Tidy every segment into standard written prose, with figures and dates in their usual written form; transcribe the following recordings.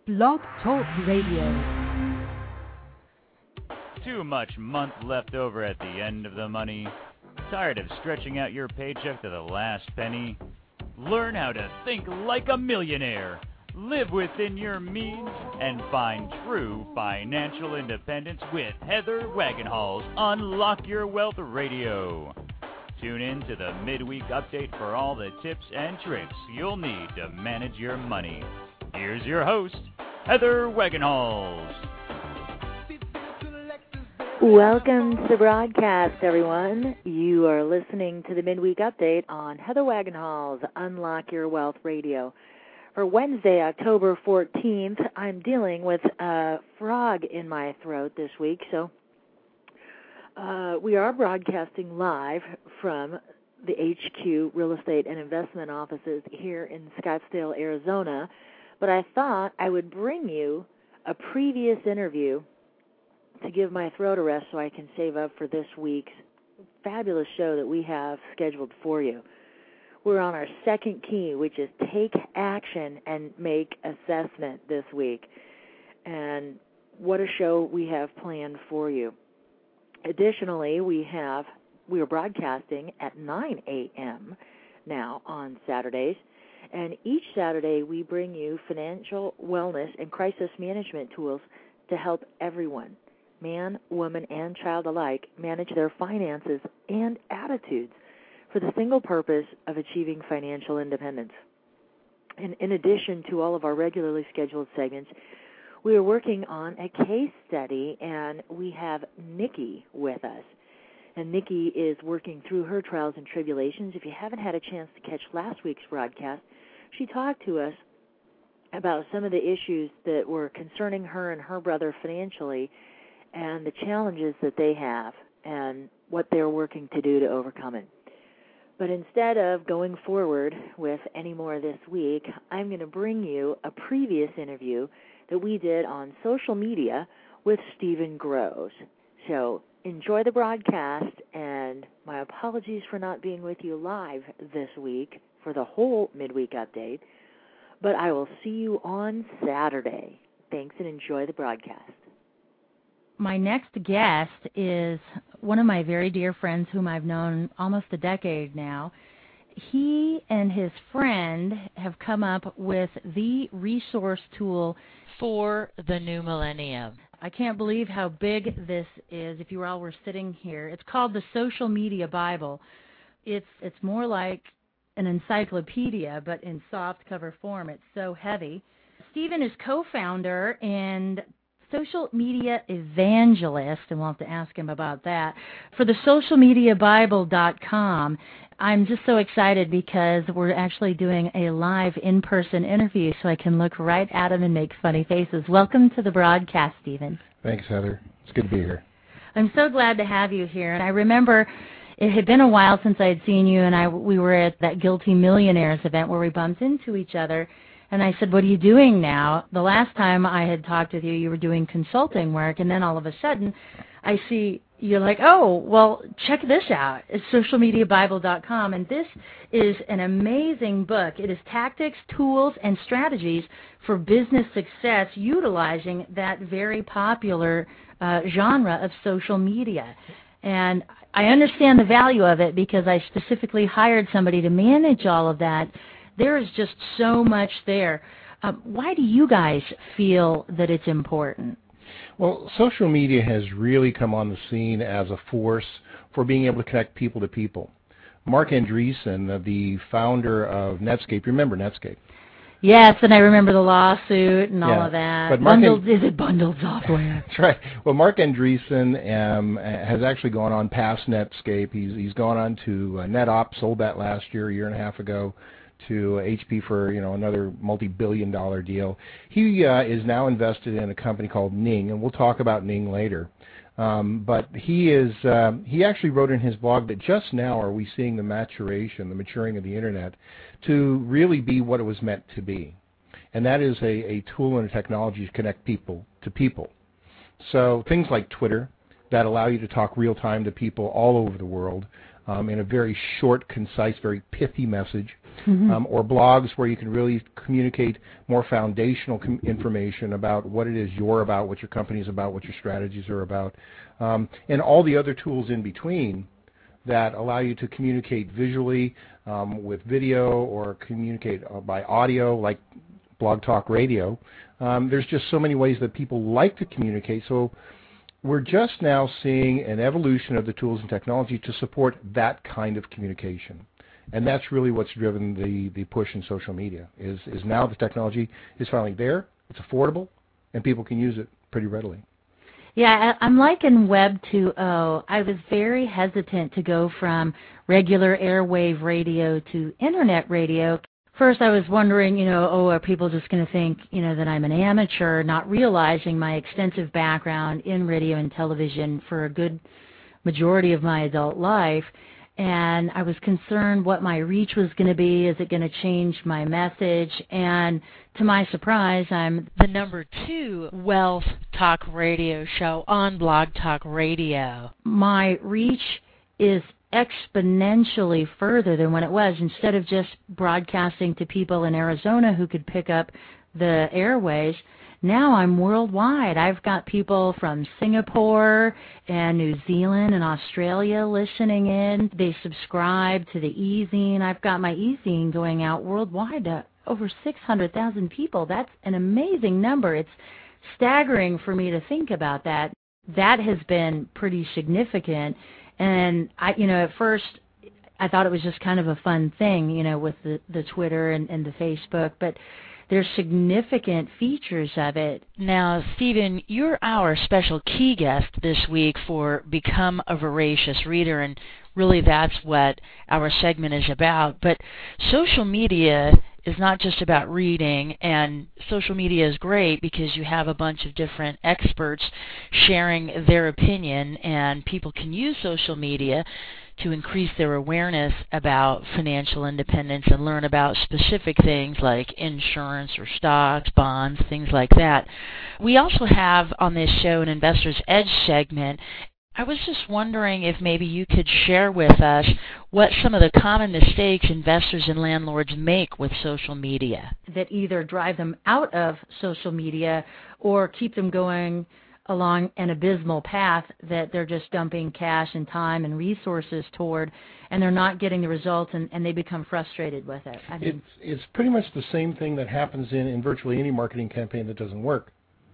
Blog Talk Radio. Too much month left over at the end of the money? Tired of stretching out your paycheck to the last penny? Learn how to think like a millionaire, live within your means, and find true financial independence with Heather Wagenhals' Unlock Your Wealth Radio. Tune in to the midweek update for all the tips and tricks you'll need to manage your money. Here's your host, Heather Wagenhals. Welcome to the broadcast, everyone. You are listening to the midweek update on Heather Wagenhals' Unlock Your Wealth Radio. For Wednesday, October 14th, I'm dealing with a frog in my throat this week, so we are broadcasting live from the HQ Real Estate and Investment offices here in Scottsdale, Arizona. But I thought I would bring you a previous interview to give my throat a rest so I can save up for this week's fabulous show that we have scheduled for you. We're on our second key, which is take action and make assessment this week. And what a show we have planned for you. Additionally, we are broadcasting at 9 a.m. now on Saturdays. And each Saturday, we bring you financial wellness and crisis management tools to help everyone, man, woman, and child alike, manage their finances and attitudes for the single purpose of achieving financial independence. And in addition to all of our regularly scheduled segments, we are working on a case study, and we have Nikki with us. And Nikki is working through her trials and tribulations. If you haven't had a chance to catch last week's broadcast, she talked to us about some of the issues that were concerning her and her brother financially and the challenges that they have and what they're working to do to overcome it. But instead of going forward with any more this week, I'm going to bring you a previous interview that we did on social media with Stephen Groves. So enjoy the broadcast, and my apologies for not being with you live this week for the whole midweek update, but I will see you on Saturday. Thanks, and enjoy the broadcast. My next guest is one of my very dear friends whom I've known almost a decade now. He and his friend have come up with the resource tool for the new millennium. I can't believe how big this is if you all were sitting here. It's called the Social Media Bible. It's more like an encyclopedia, but in soft cover form. It's so heavy. Stephen is co-founder and social media evangelist, and we'll have to ask him about that, for the socialmediabible.com. I'm just so excited because we're actually doing a live in-person interview, so I can look right at him and make funny faces. Welcome to the broadcast, Stephen. Thanks, Heather. It's good to be here. I'm so glad to have you here, and I remember it had been a while since I had seen you, and we were at that Guilty Millionaires event where we bumped into each other. And I said, what are you doing now? The last time I had talked with you, you were doing consulting work, and then all of a sudden I see you're like, oh, well, check this out. It's socialmediabible.com, and this is an amazing book. It is tactics, tools, and strategies for business success utilizing that very popular genre of social media. And I understand the value of it because I specifically hired somebody to manage all of that. There is just so much there. Why do you guys feel that it's important? Well, social media has really come on the scene as a force for being able to connect people to people. Marc Andreessen, the founder of Netscape, you remember Netscape? Yes, and I remember the lawsuit and all of that. But is it bundled software? That's right. Well, Marc Andreessen has actually gone on past Netscape. He's gone on to NetOps, sold that last year and a half ago, to HP for another multi-billion-dollar deal. He is now invested in a company called Ning, and we'll talk about Ning later. But he actually wrote in his blog that just now are we seeing the maturing of the Internet to really be what it was meant to be, and that is a tool and a technology to connect people to people. So things like Twitter that allow you to talk real time to people all over the world. in a very short, concise, very pithy message, or blogs where you can really communicate more foundational information about what it is you're about, what your company is about, what your strategies are about, and all the other tools in between that allow you to communicate visually with video or communicate by audio like Blog Talk Radio. There's just so many ways that people like to communicate. So we're just now seeing an evolution of the tools and technology to support that kind of communication. And that's really what's driven the push in social media, is now the technology is finally there, it's affordable, and people can use it pretty readily. Yeah, I'm liking Web 2.0. I was very hesitant to go from regular airwave radio to internet radio. First, I was wondering, are people just going to think, that I'm an amateur, not realizing my extensive background in radio and television for a good majority of my adult life. And I was concerned what my reach was going to be. Is it going to change my message? And to my surprise, I'm the number 2 wealth talk radio show on Blog Talk Radio. My reach is exponentially further than when it was. Instead of just broadcasting to people in Arizona who could pick up the airways, now I'm worldwide. I've got people from Singapore and New Zealand and Australia listening in. They subscribe to the e-zine. I've got my e-zine going out worldwide to over 600,000 people. That's an amazing number. It's staggering for me to think about that. That has been pretty significant. And at first I thought it was just kind of a fun thing, with the Twitter and the Facebook, but there's significant features of it. Now, Stephen, you're our special key guest this week for Become a Voracious Reader, and really that's what our segment is about. But social media is not just about reading, and social media is great because you have a bunch of different experts sharing their opinion, and people can use social media to increase their awareness about financial independence and learn about specific things like insurance or stocks, bonds, things like that. We also have on this show an Investor's Edge segment. I was just wondering if maybe you could share with us what some of the common mistakes investors and landlords make with social media. That either drive them out of social media or keep them going along an abysmal path that they're just dumping cash and time and resources toward, and they're not getting the results, and they become frustrated with it. It's pretty much the same thing that happens in virtually any marketing campaign that doesn't work.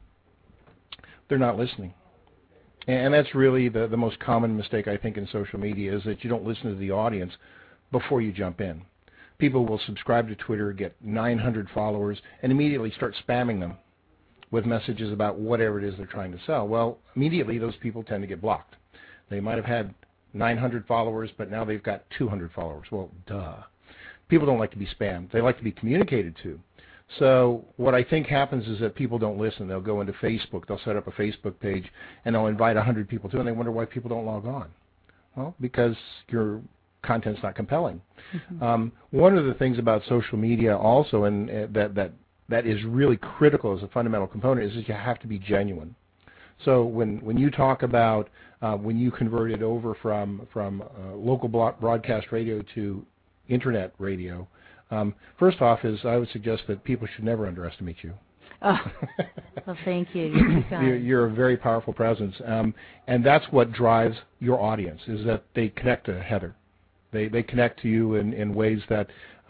They're not listening. And that's really the most common mistake, I think, in social media, is that you don't listen to the audience before you jump in. People will subscribe to Twitter, get 900 followers, and immediately start spamming them with messages about whatever it is they're trying to sell. Well, immediately those people tend to get blocked. They might have had 900 followers, but now they've got 200 followers. Well, duh. People don't like to be spammed. They like to be communicated to. So what I think happens is that people don't listen. They'll go into Facebook. They'll set up a Facebook page, and they'll invite 100 people to it, and they wonder why people don't log on. Well, because your content's not compelling. Mm-hmm. One of the things about social media also, and that is really critical as a fundamental component, is that you have to be genuine. So when you talk about when you converted over from local broadcast radio to internet radio, first off is I would suggest that people should never underestimate you. Oh, well, thank you. You're a very powerful presence, and that's what drives your audience, is that they connect to Heather. They connect to you in ways that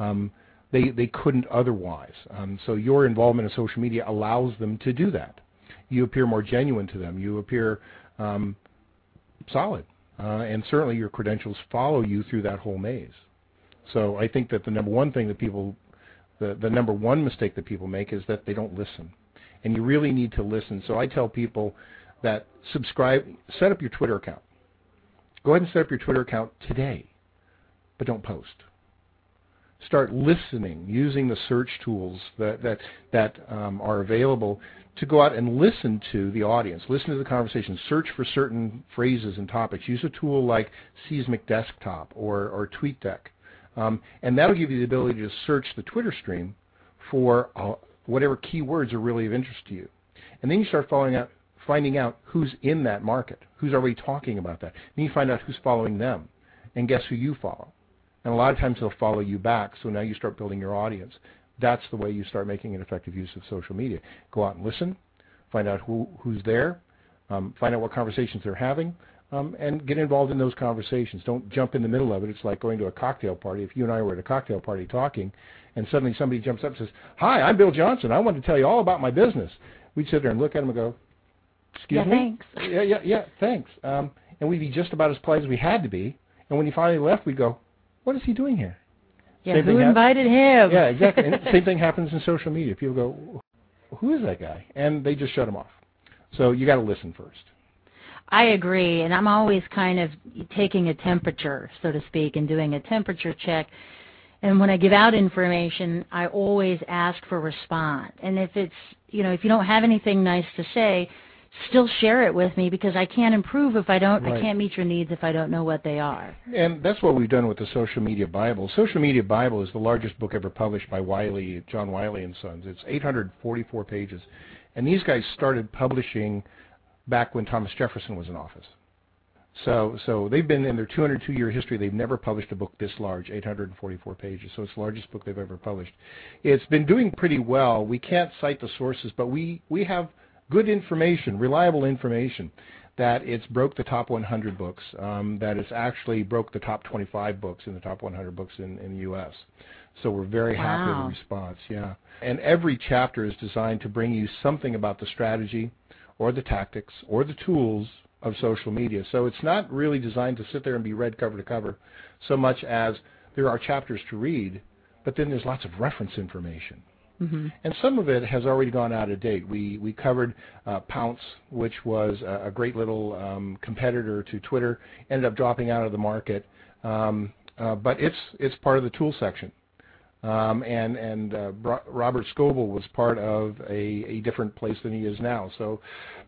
they couldn't otherwise. So your involvement in social media allows them to do that. You appear more genuine to them. You appear solid. And certainly your credentials follow you through that whole maze. So I think that the number one thing that the number one mistake that people make is that they don't listen. And you really need to listen. So I tell people that set up your Twitter account. Go ahead and set up your Twitter account today, but don't post. Start listening, using the search tools that are available to go out and listen to the audience, listen to the conversation, search for certain phrases and topics. Use a tool like Seismic Desktop or TweetDeck, and that'll give you the ability to search the Twitter stream for whatever keywords are really of interest to you. And then you start finding out who's in that market, who's already talking about that. Then you find out who's following them. and guess who you follow? And a lot of times they'll follow you back, so now you start building your audience. That's the way you start making an effective use of social media. Go out and listen, find out who's there, find out what conversations they're having, and get involved in those conversations. Don't jump in the middle of it. It's like going to a cocktail party. If you and I were at a cocktail party talking, and suddenly somebody jumps up and says, "Hi, I'm Bill Johnson. I want to tell you all about my business." We'd sit there and look at him and go, "Excuse me?" Thanks. Yeah, thanks. And we'd be just about as polite as we had to be. And when he finally left, we'd go, "What is he doing here?" Yeah, who invited him? Yeah, exactly. And the same thing happens in social media. People go, "Who is that guy?" And they just shut him off. So you got to listen first. I agree, and I'm always kind of taking a temperature, so to speak, and doing a temperature check. And when I give out information, I always ask for response. And if it's, if you don't have anything nice to say, still share it with me, because I can't improve if I don't. Right. I can't meet your needs if I don't know what they are. And that's what we've done with the Social Media Bible. Social Media Bible is the largest book ever published by John Wiley and Sons. It's 844 pages. And these guys started publishing back when Thomas Jefferson was in office. So they've been in their 202-year history. They've never published a book this large, 844 pages. So it's the largest book they've ever published. It's been doing pretty well. We can't cite the sources, but we have good information, reliable information, that it's broke the top 100 books, that it's actually broke the top 25 books in the top 100 books in the U.S. So we're very happy with the response, yeah. And every chapter is designed to bring you something about the strategy or the tactics or the tools of social media. So it's not really designed to sit there and be read cover to cover so much as there are chapters to read, but then there's lots of reference information. Mm-hmm. And some of it has already gone out of date. We covered Pounce, which was a great little competitor to Twitter, ended up dropping out of the market, but it's part of the tool section. And Robert Scoble was part of a different place than he is now. So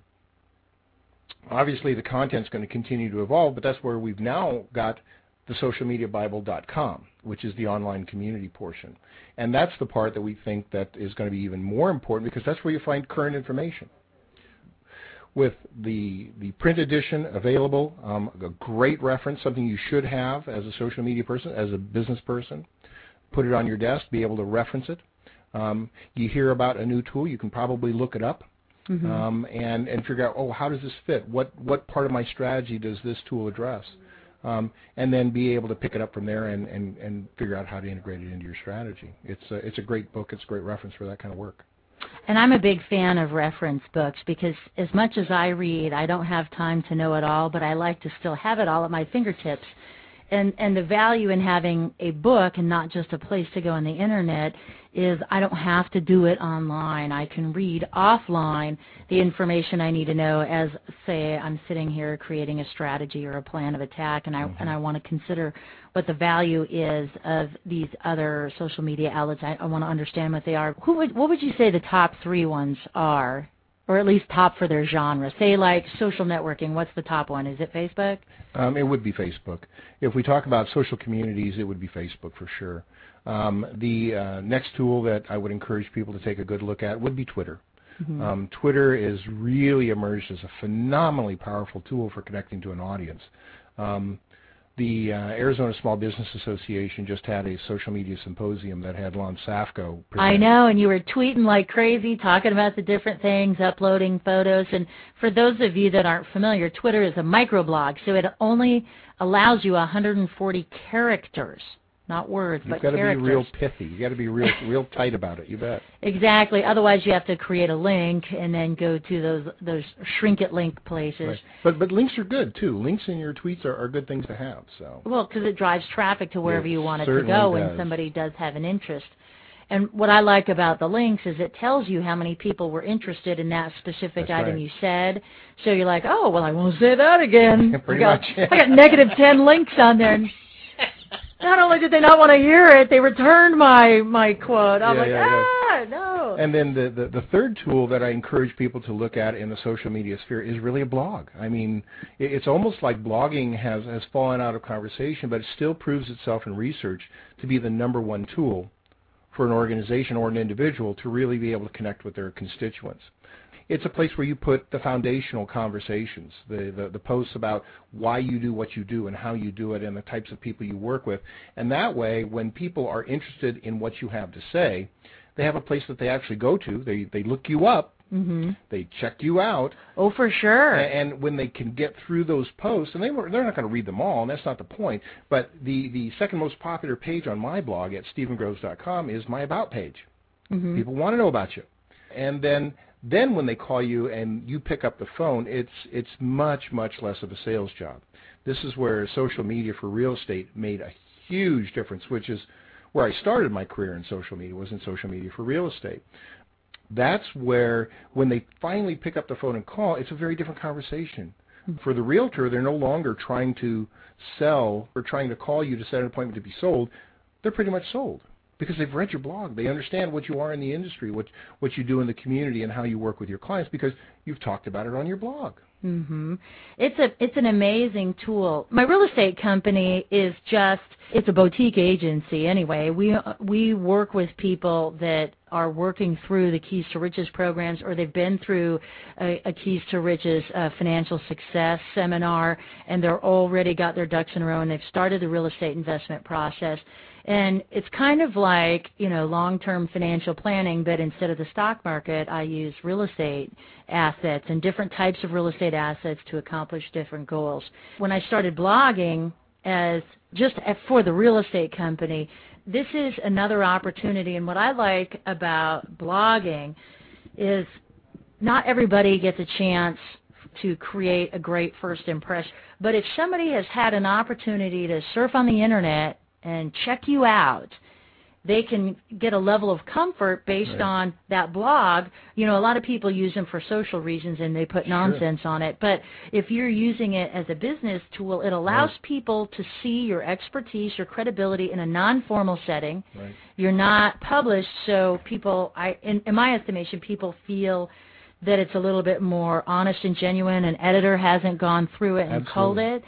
obviously the content's going to continue to evolve, but that's where we've now got the socialmediabible.com, which is the online community portion. And that's the part that we think that is going to be even more important, because that's where you find current information. With the print edition available, a great reference, something you should have as a social media person, as a business person. Put it on your desk, be able to reference it. You hear about a new tool, you can probably look it up. Mm-hmm. And figure out, how does this fit? What part of my strategy does this tool address? And then be able to pick it up from there and figure out how to integrate it into your strategy. It's a great book. It's a great reference for that kind of work. And I'm a big fan of reference books, because as much as I read, I don't have time to know it all, but I like to still have it all at my fingertips. And the value in having a book and not just a place to go on the internet is I don't have to do it online. I can read offline the information I need to know as, say, I'm sitting here creating a strategy or a plan of attack, and I want to consider what the value is of these other social media outlets. I want to understand what they are. What would you say the top 3 ones are? Or at least top for their genre. Say like social networking, what's the top one? Is it Facebook? It would be Facebook. If we talk about social communities, it would be Facebook for sure. The next tool that I would encourage people to take a good look at would be Twitter. Mm-hmm. Twitter is really emerged as a phenomenally powerful tool for connecting to an audience. The Arizona Small Business Association just had a social media symposium that had Lon Safko present. I know, and you were tweeting like crazy, talking about the different things, uploading photos. And for those of you that aren't familiar, Twitter is a microblog, so it only allows you 140 characters. Not words, but characters. You've got to be real pithy. You've got to be real tight about it, you bet. Exactly. Otherwise, you have to create a link and then go to those shrink-it link places. Right. But links are good, too. Links in your tweets are good things to have. So. Well, because it drives traffic to wherever you want it to go when somebody does have an interest. And what I like about the links is it tells you how many people were interested in that specific item you said. So you're like, oh, well, I won't say that again. Pretty much. I got negative 10 links on there. Not only did they not want to hear it, they returned my quote. I'm no. And then the third tool that I encourage people to look at in the social media sphere is really a blog. I mean, it's almost like blogging has fallen out of conversation, but it still proves itself in research to be the #1 tool for an organization or an individual to really be able to connect with their constituents. It's a place where you put the foundational conversations, the posts about why you do what you do and how you do it and the types of people you work with. And that way, when people are interested in what you have to say, they have a place that they actually go to. They look you up. Mm-hmm. They check you out. Oh, for sure. And when they can get through those posts, and they're not going to read them all, and that's not the point, but the second most popular page on my blog at stephengroves.com is my About page. Mm-hmm. People want to know about you. And then when they call you and you pick up the phone, it's much, much less of a sales job. This is where social media for real estate made a huge difference, which is where I started my career in social media, was in social media for real estate. That's where, when they finally pick up the phone and call, it's a very different conversation. Mm-hmm. For the realtor, they're no longer trying to sell or trying to call you to set an appointment to be sold. They're pretty much sold, because they've read your blog. They understand what you are in the industry, what you do in the community, and how you work with your clients, because you've talked about it on your blog. Mm-hmm. It's an amazing tool. My real estate company it's a boutique agency anyway. We work with people that are working through the Keys to Riches programs, or they've been through a Keys to Riches financial success seminar, and they're already got their ducks in a row, and they've started the real estate investment process. And it's kind of like, long-term financial planning, but instead of the stock market, I use real estate assets and different types of real estate assets to accomplish different goals. When I started blogging for the real estate company, this is another opportunity. And what I like about blogging is not everybody gets a chance to create a great first impression. But if somebody has had an opportunity to surf on the Internet and check you out, they can get a level of comfort based on that blog. A lot of people use them for social reasons and they put nonsense on it. But if you're using it as a business tool, it allows people to see your expertise, your credibility in a non-formal setting. Right. You're not published, so people, in my estimation, people feel that it's a little bit more honest and genuine. An editor hasn't gone through it and culled it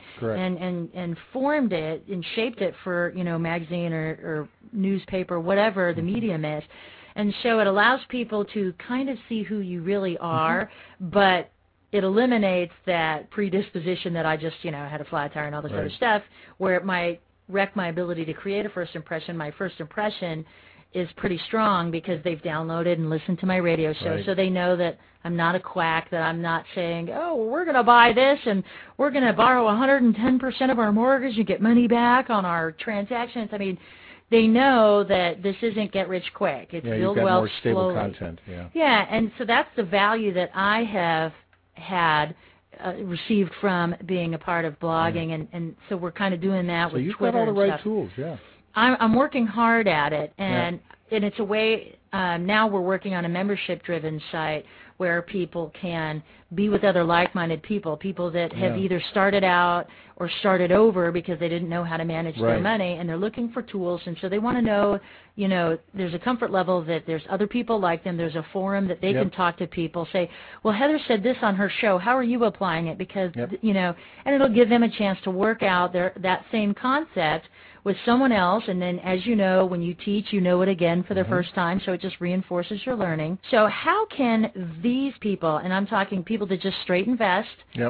and formed it and shaped it for, magazine or newspaper, whatever the medium is. And so it allows people to kind of see who you really are, but it eliminates that predisposition that I just, had a flat tire and all this other stuff, where it might wreck my ability to create a first impression. My first impression is pretty strong because they've downloaded and listened to my radio show, so they know that I'm not a quack, that I'm not saying, we're going to buy this and we're going to borrow 110% of our mortgage and get money back on our transactions. I mean, they know that this isn't get rich quick. It's build wealth slowly. More stable content. Yeah, and so that's the value that I have had received from being a part of blogging, and so we're kind of doing that with Twitter. So you've got all the right tools, I'm working hard at it, and it's a way, now we're working on a membership-driven site where people can be with other like-minded people that have either started out or started over because they didn't know how to manage their money, and they're looking for tools, and so they want to know, there's a comfort level that there's other people like them, there's a forum that they can talk to people, say, well, Heather said this on her show, how are you applying it? Because, and it'll give them a chance to work out that same concept with someone else, and then, as you know, when you teach, you know it again for the first time, so it just reinforces your learning. So how can these people, and I'm talking people that just straight invest,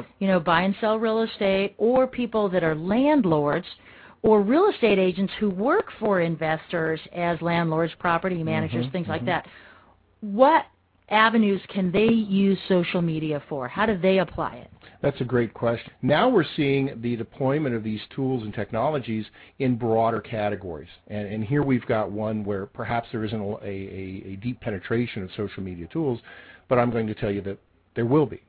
buy and sell real estate, or people that are landlords, or real estate agents who work for investors as landlords, property managers, things like that, what avenues can they use social media for? How do they apply it? That's a great question. Now we're seeing the deployment of these tools and technologies in broader categories. And here we've got one where perhaps there isn't a deep penetration of social media tools, but I'm going to tell you that there will be.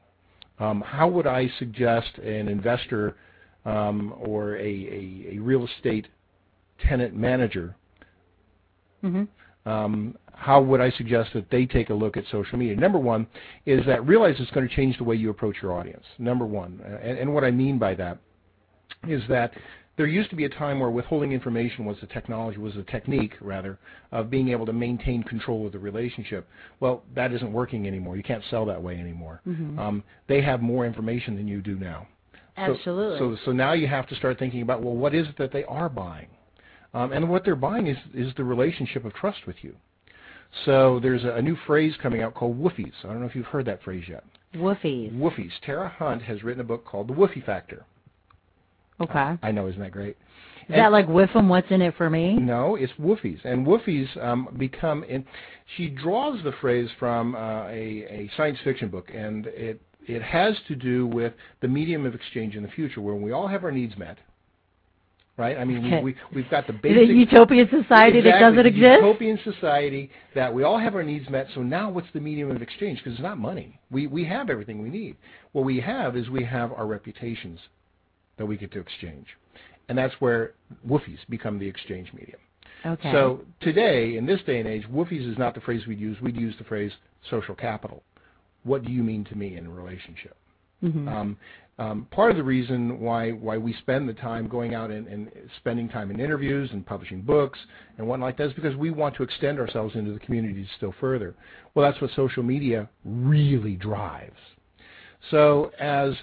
How would I suggest an investor or a real estate tenant manager, how would I suggest that they take a look at social media? Number one is that realize it's going to change the way you approach your audience. Number one. And what I mean by that is that there used to be a time where withholding information was a technique, of being able to maintain control of the relationship. Well, that isn't working anymore. You can't sell that way anymore. They have more information than you do now. Absolutely. So now you have to start thinking about, well, what is it that they are buying? And what they're buying is the relationship of trust with you. So there's a new phrase coming out called woofies. I don't know if you've heard that phrase yet. Woofies. Woofies. Tara Hunt has written a book called The Woofie Factor. Okay. I know, isn't that great? Is that like whiff 'em, what's in it for me? No, it's woofies. And woofies become, she draws the phrase from a science fiction book, and it has to do with the medium of exchange in the future, where we all have our needs met. Right? I mean, we've got the basic... The utopian society exactly, that doesn't exist? Utopian society that we all have our needs met, so now what's the medium of exchange? Because it's not money. We have everything we need. What we have is we have our reputations that we get to exchange. And that's where woofies become the exchange medium. Okay. So today, in this day and age, woofies is not the phrase we'd use. We'd use the phrase social capital. What do you mean to me in a relationship? Mm-hmm. Part of the reason why we spend the time going out and spending time in interviews and publishing books and whatnot like that is because we want to extend ourselves into the communities still further. Well, that's what social media really drives. So as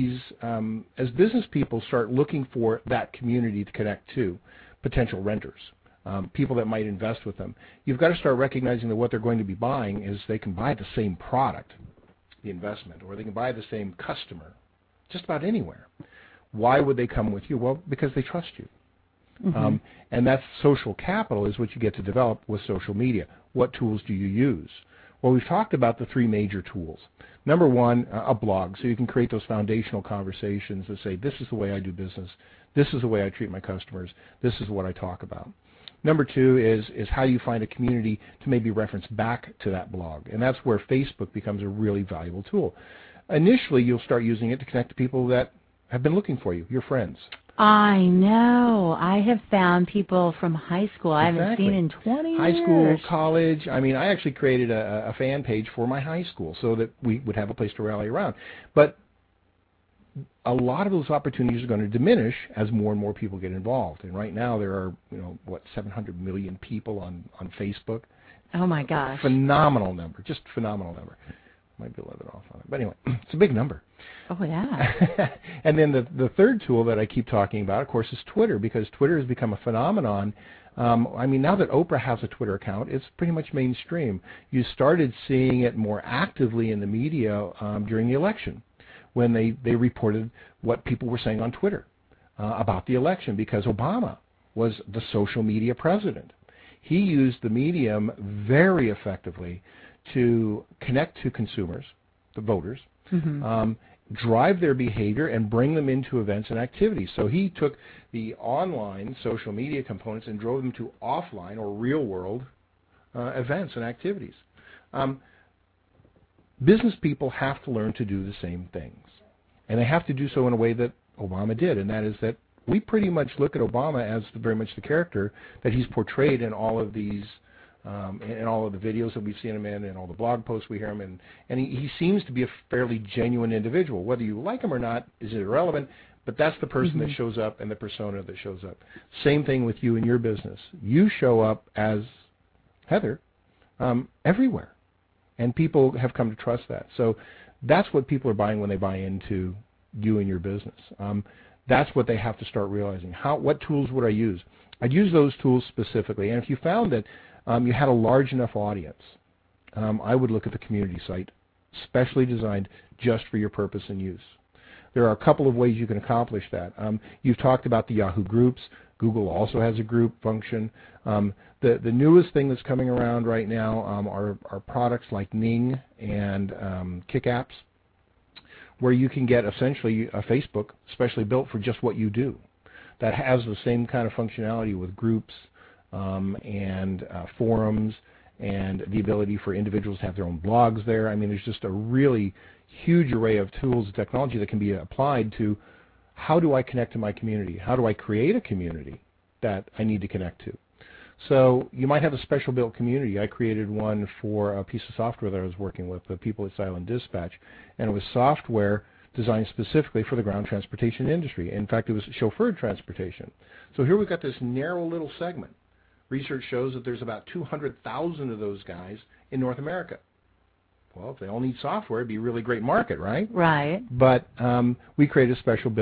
business people start looking for that community to connect to, potential renters, people that might invest with them, you've got to start recognizing that what they're going to be buying is they can buy the same product, the investment, or they can buy the same customer just about anywhere. Why would they come with you? Well, because they trust you. Mm-hmm. And that's social capital is what you get to develop with social media. What tools do you use? Well, we've talked about the three major tools. Number one, a blog, so you can create those foundational conversations that say, this is the way I do business, this is the way I treat my customers, this is what I talk about. Number two is how you find a community to maybe reference back to that blog, and that's where Facebook becomes a really valuable tool. Initially, you'll start using it to connect to people that have been looking for you, your friends. I know. I have found people from high school I haven't seen in 20 years. High school, college. I mean, I actually created a fan page for my high school so that we would have a place to rally around. But a lot of those opportunities are going to diminish as more and more people get involved. And right now there are, 700 million people on Facebook. Oh, my gosh. Phenomenal number, just phenomenal number. Might be a little bit off on it. But anyway, it's a big number. Oh, yeah. And then the third tool that I keep talking about, of course, is Twitter, because Twitter has become a phenomenon. I mean, now that Oprah has a Twitter account, it's pretty much mainstream. You started seeing it more actively in the media during the election when they reported what people were saying on Twitter about the election, because Obama was the social media president. He used the medium very effectively to connect to consumers, the voters, mm-hmm. Drive their behavior and bring them into events and activities. So he took the online social media components and drove them to offline or real-world events and activities. Business people have to learn to do the same things, and they have to do so in a way that Obama did, and that is that we pretty much look at Obama as very much the character that he's portrayed in all of these in all of the videos that we've seen him in and all the blog posts we hear him in. And he seems to be a fairly genuine individual. Whether you like him or not is irrelevant, but that's the person mm-hmm. that shows up and the persona that shows up. Same thing with you and your business. You show up as Heather everywhere, and people have come to trust that. So that's what people are buying when they buy into you and your business. That's what they have to start realizing. What tools would I use? I'd use those tools specifically, and if you found that you had a large enough audience, I would look at the community site, specially designed just for your purpose and use. There are a couple of ways you can accomplish that. You've talked about the Yahoo groups. Google also has a group function. The newest thing that's coming around right now are products like Ning and KickApps, where you can get essentially a Facebook specially built for just what you do, that has the same kind of functionality with groups and forums and the ability for individuals to have their own blogs there. I mean, there's just a really huge array of tools and technology that can be applied to how do I connect to my community? How do I create a community that I need to connect to? So you might have a special built community. I created one for a piece of software that I was working with, the people at Silent Dispatch, and it was software designed specifically for the ground transportation industry. In fact, it was chauffeured transportation. So here we've got this narrow little segment. Research shows that there's about 200,000 of those guys in North America. Well, if they all need software, it'd be a really great market, right? Right. But we created a special built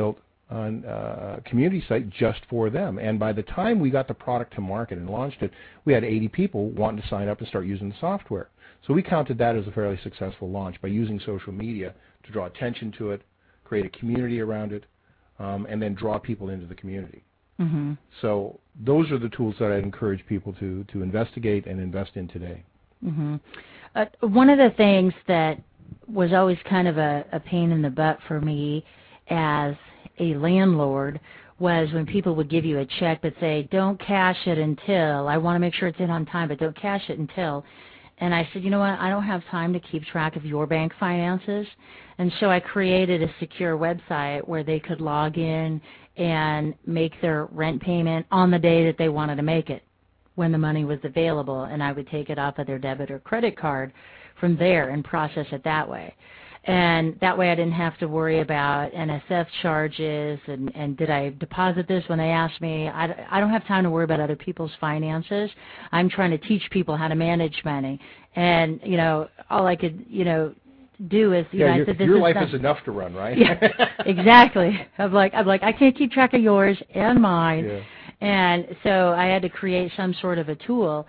community site just for them. And by the time we got the product to market and launched it, we had 80 people wanting to sign up and start using the software. So we counted that as a fairly successful launch by using social media to draw attention to it, create a community around it, and then draw people into the community. Mm-hmm. So those are the tools that I'd encourage people to investigate and invest in today. Mm-hmm. One of the things that was always kind of a pain in the butt for me as a landlord was when people would give you a check but say, don't cash it until, I want to make sure it's in on time, but don't cash it until. And I said, you know what, I don't have time to keep track of your bank finances. And so I created a secure website where they could log in and make their rent payment on the day that they wanted to make it, when the money was available, and I would take it off of their debit or credit card from there and process it that way. And that way I didn't have to worry about NSF charges and did I deposit this when they asked me. I don't have time to worry about other people's finances. I'm trying to teach people how to manage money. And, you know, all I could, you know, do is, you know, I said, this your is life done. is enough to run, right? Yeah, exactly. I'm like, I can't keep track of yours and mine. Yeah. And so I had to create some sort of a tool.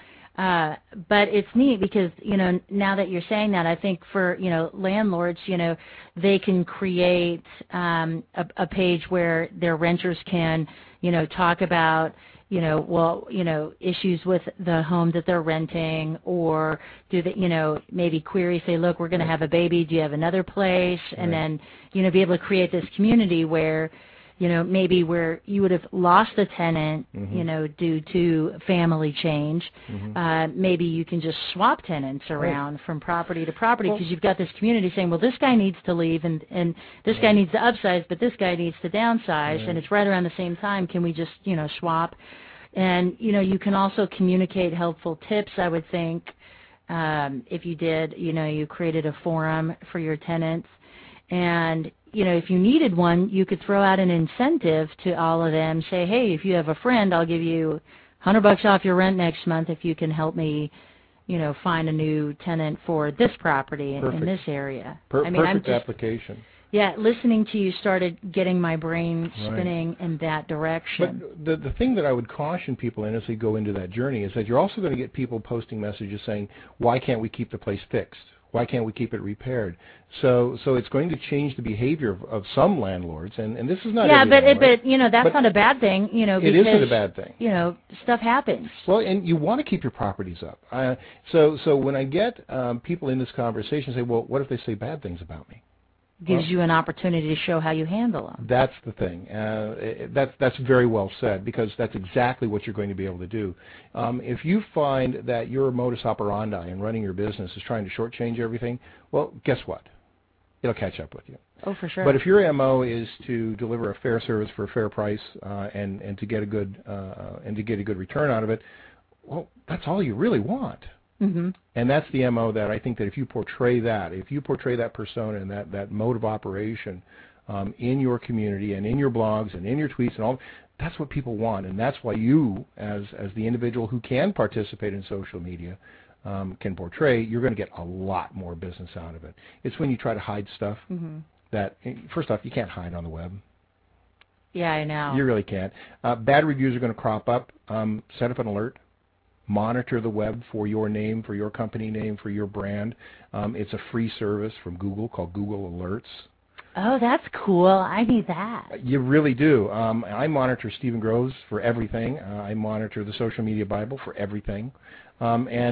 But it's neat because, you know, now that you're saying that, I think for, you know, landlords, you know, they can create a page where their renters can, you know, talk about, you know, well, you know, issues with the home that they're renting, or do they, you know, maybe query, say, look, we're going to have a baby, do you have another place? And then, you know, be able to create this community where, you know, maybe where you would have lost a tenant, you know, due to family change, maybe you can just swap tenants around from property to property because you've got this community saying, well, this guy needs to leave and this guy needs to upsize, but this guy needs to downsize, and it's right around the same time. Can we just, you know, swap? And, you know, you can also communicate helpful tips, I would think, if you did, you know, you created a forum for your tenants. And, you know, if you needed one, you could throw out an incentive to all of them. Say, hey, if you have a friend, I'll give you $100 off your rent next month if you can help me, you know, find a new tenant for this property in this area. I mean, perfect application. Yeah, listening to you started getting my brain spinning in that direction. But the thing that I would caution people in as they go into that journey is that you're also going to get people posting messages saying, why can't we keep the place fixed? Why can't we keep it repaired? So it's going to change the behavior of some landlords, and this is not but you know, that's not a bad thing, you know, because it isn't a bad thing. You know, stuff happens. Well, and you want to keep your properties up. So when I get people in this conversation say, well, what if they say bad things about me? Gives you an opportunity to show how you handle them. That's the thing. That's very well said, because that's exactly what you're going to be able to do. If you find that your modus operandi in running your business is trying to shortchange everything, well, guess what? It'll catch up with you. Oh, for sure. But if your MO is to deliver a fair service for a fair price and to get a good return out of it, well, that's all you really want. Mm-hmm. And that's the MO that I think that if you portray that persona and that mode of operation in your community and in your blogs and in your tweets and all, that's what people want. And that's why you, as the individual who can participate in social media, can portray, you're going to get a lot more business out of it. It's when you try to hide stuff that, first off, you can't hide on the web. Yeah, I know. You really can't. Bad reviews are going to crop up. Set up an alert. Monitor the web for your name, for your company name, for your brand. It's a free service from Google called Google Alerts. Oh, that's cool. I need that. You really do. I monitor Stephen Groves for everything. I monitor the Social Media Bible for everything. And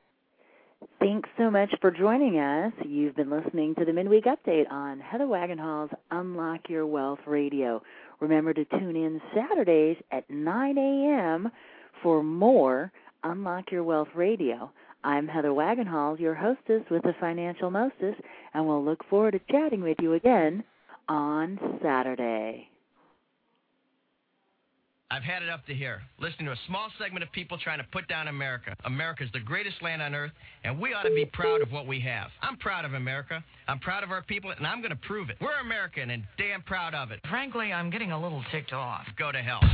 thanks so much for joining us. You've been listening to the Midweek Update on Heather Wagenhall's Unlock Your Wealth Radio. Remember to tune in Saturdays at 9 a.m. for more Unlock Your Wealth Radio. I'm Heather Wagenhall, your hostess with the Financial Mostess, and we'll look forward to chatting with you again on Saturday. I've had it up to here, listening to a small segment of people trying to put down America. America's the greatest land on earth, and we ought to be proud of what we have. I'm proud of America. I'm proud of our people, and I'm going to prove it. We're American and damn proud of it. Frankly, I'm getting a little ticked off. Go to hell.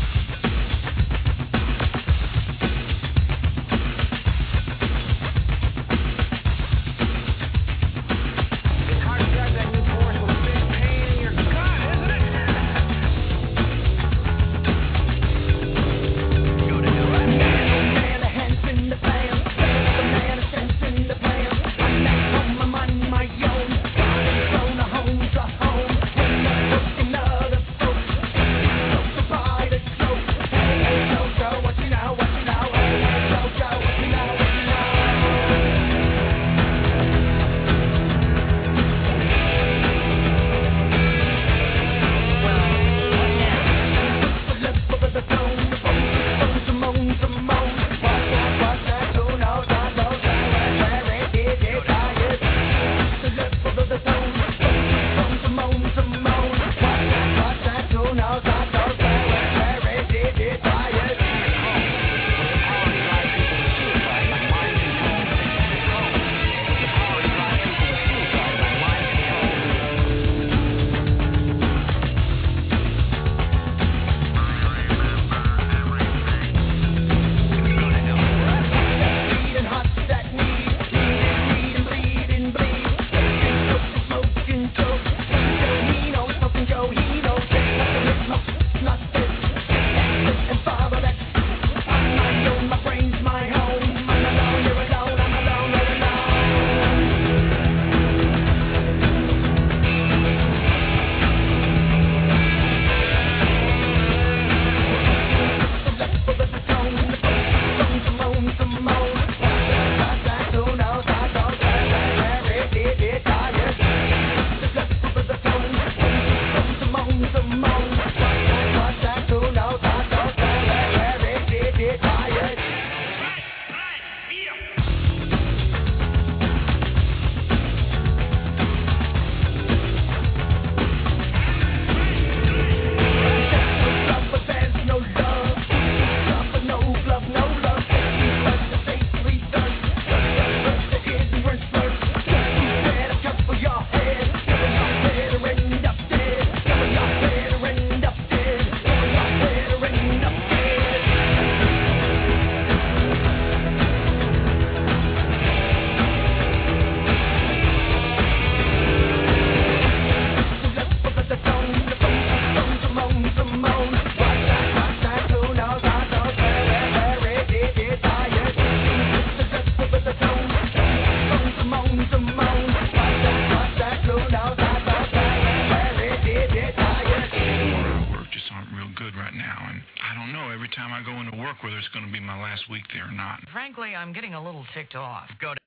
time I go into work whether it's going to be my last week there or not. Frankly, I'm getting a little ticked off. Go to